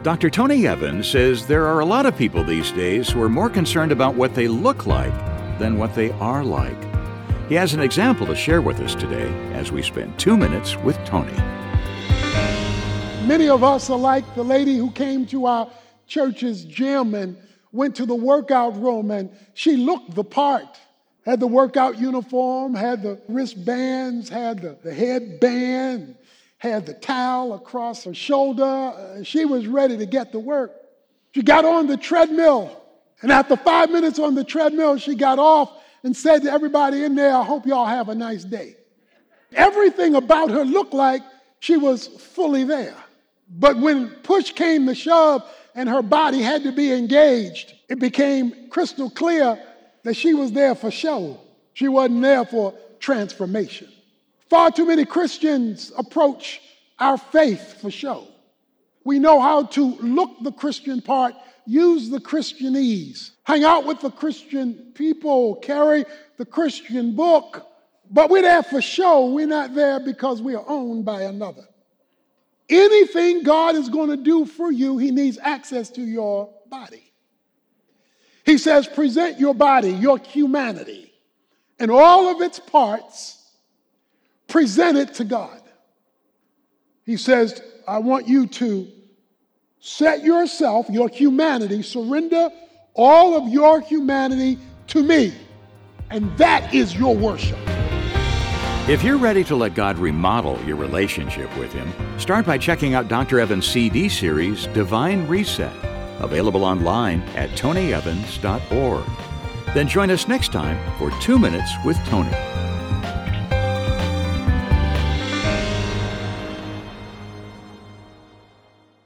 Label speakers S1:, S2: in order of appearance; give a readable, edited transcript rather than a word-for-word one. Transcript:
S1: Dr. Tony Evans says there are a lot of people these days who are more concerned about what they look like than what they are like. He has an example to share with us today as we spend 2 minutes with Tony.
S2: Many of us are like the lady who came to our church's gym and went to the workout room, and she looked the part. Had the workout uniform, had the wristbands, had the headband, had the towel across her shoulder. She was ready to get to work. She got on the treadmill, and after 5 minutes on the treadmill, she got off and said to everybody in there, "I hope y'all have a nice day." Everything about her looked like she was fully there. But when push came to shove and her body had to be engaged, it became crystal clear that she was there for show. She wasn't there for transformation. Far too many Christians approach our faith for show. We know how to look the Christian part, use the Christianese, hang out with the Christian people, carry the Christian book, but we're there for show. We're not there because we are owned by another. Anything God is going to do for you, he needs access to your body. He says, present your body, your humanity, and all of its parts, present it to God. He says, I want you to set yourself, your humanity, surrender all of your humanity to me, and that is your worship.
S1: If you're ready to let God remodel your relationship with Him, start by checking out Dr. Evans' CD series, Divine Reset, available online at tonyevans.org. Then join us next time for 2 Minutes with Tony.